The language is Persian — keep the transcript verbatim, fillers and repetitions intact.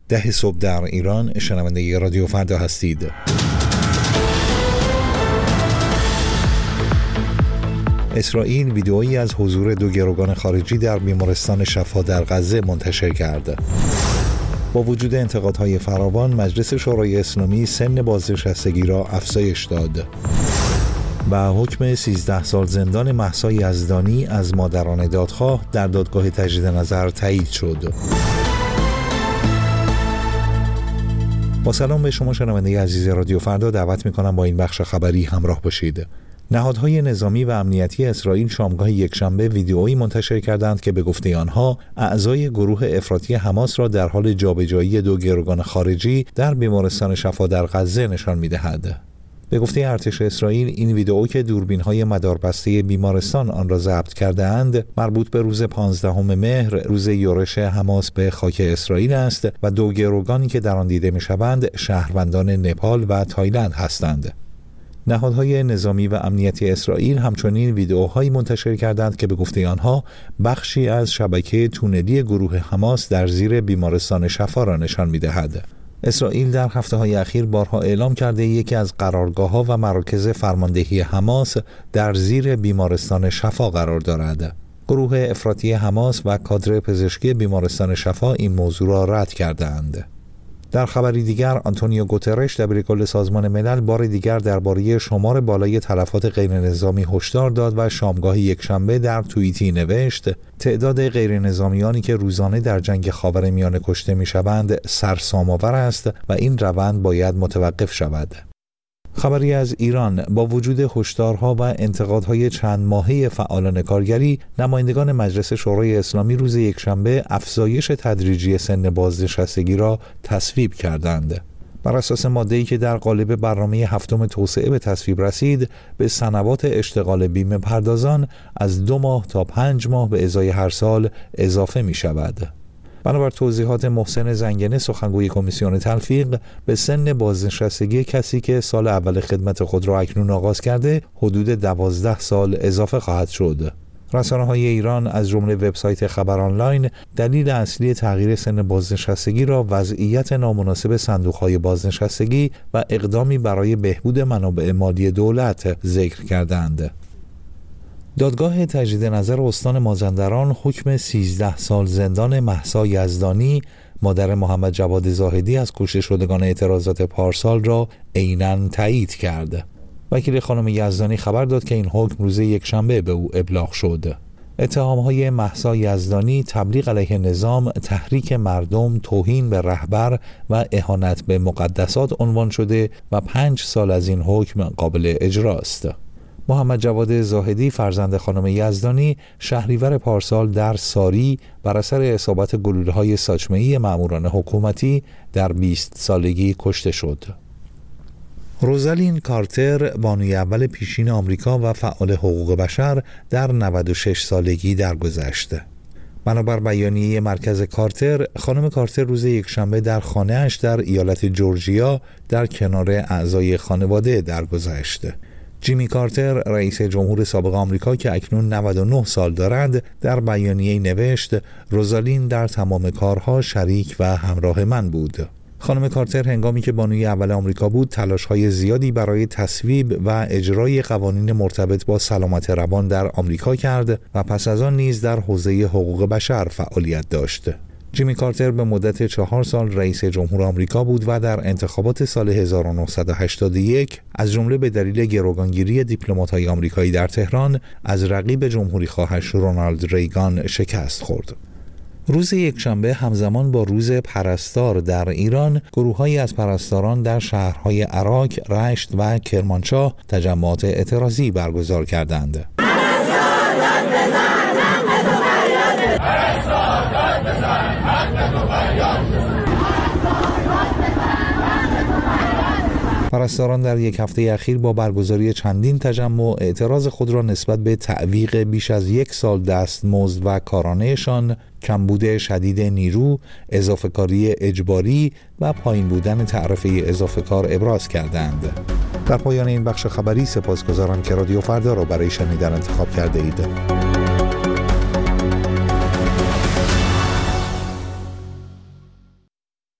ده صبح در ایران. شنونده رادیو فردا هستید. اسرائیل ویدئویی از حضور دو گروگان خارجی در بیمارستان شفا در غزه منتشر کرد. با وجود انتقادهای فراوان، مجلس شورای اسلامی سن بازنشستگی را افزایش داد و حکم سیزده سال زندان مهسا یزدانی از مادران دادخواه در دادگاه تجدید نظر تایید شد. با سلام به شما شنونده عزیز رادیو فردا، دعوت می‌کنم با این بخش خبری همراه باشید. نهادهای نظامی و امنیتی اسرائیل شامگاه یکشنبه ویدئویی منتشر کردند که به گفته آنها اعضای گروه افراطی حماس را در حال جابجایی دو گروگان خارجی در بیمارستان شفا در غزه نشان می‌دهد. به گفته ارتش اسرائیل، این ویدئو که دوربین‌های مداربسته بیمارستان آن را ضبط کرده‌اند، مربوط به روز پانزدهم مهر، روز یورش حماس به خاک اسرائیل است و دو گروگانی که در آن دیده می‌شوند شهروندان نپال و تایلند هستند. نهادهای نظامی و امنیتی اسرائیل همچنین ویدئوهایی منتشر کردند که به گفته آنها بخشی از شبکه تونلی گروه حماس در زیر بیمارستان شفا را نشان می‌دهد. اسرائیل در هفته‌های اخیر بارها اعلام کرده یکی از قرارگاه‌ها و مراکز فرماندهی حماس در زیر بیمارستان شفا قرار دارد. گروه افراطی حماس و کادر پزشکی بیمارستان شفا این موضوع را رد کردند. در خبری دیگر، آنتونیو گوترش دبیرکل سازمان ملل بار دیگر درباره شمار بالای تلفات غیرنظامی هشدار داد و شامگاه یکشنبه در توییتی نوشت: تعداد غیرنظامیانی که روزانه در جنگ خاورمیانه کشته می‌شوند سرسام‌آور است و این روند باید متوقف شود. خبری از ایران: با وجود هشدارها و انتقادهای چند ماهه فعالان کارگری، نمایندگان مجلس شورای اسلامی روز یکشنبه افزایش تدریجی سن بازنشستگی را تصویب کردند. بر اساس ماده‌ای که در قالب برنامه هفتم توسعه به تصویب رسید، به سنوات اشتغال بیمه پردازان از دو ماه تا پنج ماه به ازای هر سال اضافه می شود. بنابر توضیحات محسن زنگنه، سخنگوی کمیسیون تلفیق، به سن بازنشستگی کسی که سال اول خدمت خود را اکنون آغاز کرده حدود دوازده سال اضافه خواهد شد. رسانه‌های ایران از جمله وبسایت خبر آنلاین دلیل اصلی تغییر سن بازنشستگی را وضعیت نامناسب صندوق‌های بازنشستگی و اقدامی برای بهبود منابع مالی دولت ذکر کردند. دادگاه تجدید نظر استان مازندران حکم سیزده سال زندان مهسا یزدانی، مادر محمد جواد زاهدی از کشته شدگان اعتراضات پارسال، را عیناً تایید کرد. وکیل خانم یزدانی خبر داد که این حکم روز یکشنبه به او ابلاغ شد. اتهام‌های مهسا یزدانی تبلیغ علیه نظام، تحریک مردم، توهین به رهبر و اهانت به مقدسات عنوان شده و پنج سال از این حکم قابل اجراست. محمد جواد زاهدی فرزند خانم یزدانی شهریور پارسال در ساری بر اثر اصابت گلوله‌های ساچمه‌ای مأموران حکومتی در بیست سالگی کشته شد. روزالین کارتر، بانوی اول پیشین آمریکا و فعال حقوق بشر، در نود و شش سالگی درگذشت. بنابر بیانیه مرکز کارتر، خانم کارتر روز یکشنبه در خانه‌اش در ایالت جورجیا در کنار اعضای خانواده درگذشت. جیمی کارتر، رئیس جمهور سابق آمریکا که اکنون نود و نه سال دارد، در بیانیه نوشت: روزالین در تمام کارها شریک و همراه من بود. خانم کارتر هنگامی که بانوی اول آمریکا بود، تلاش‌های زیادی برای تصویب و اجرای قوانین مرتبط با سلامت روان در آمریکا کرد و پس از آن نیز در حوزه حقوق بشر فعالیت داشت. جیمی کارتر به مدت چهار سال رئیس جمهور آمریکا بود و در انتخابات سال هزار و نهصد و هشتاد و یک از جمله به دلیل گروگانگیری دیپلمات‌های آمریکایی در تهران از رقیب جمهوری خواهش رونالد ریگان شکست خورد. روز یکشنبه همزمان با روز پرستار در ایران، گروه‌هایی از پرستاران در شهرهای عراق، رشت و کرمانشاه تجمعات اعتراضی برگزار کردند. پرستاران در یک هفته اخیر با برگزاری چندین تجمع اعتراض خود را نسبت به تعویق بیش از یک سال دستمزد و کارانه‌شان، کمبود شدید نیرو، اضافه کاری اجباری و پایین بودن تعرفه اضافه کار ابراز کردند. در پایان این بخش خبری سپاسگزارم که رادیو فردا را برای شنیدن انتخاب کرده اید.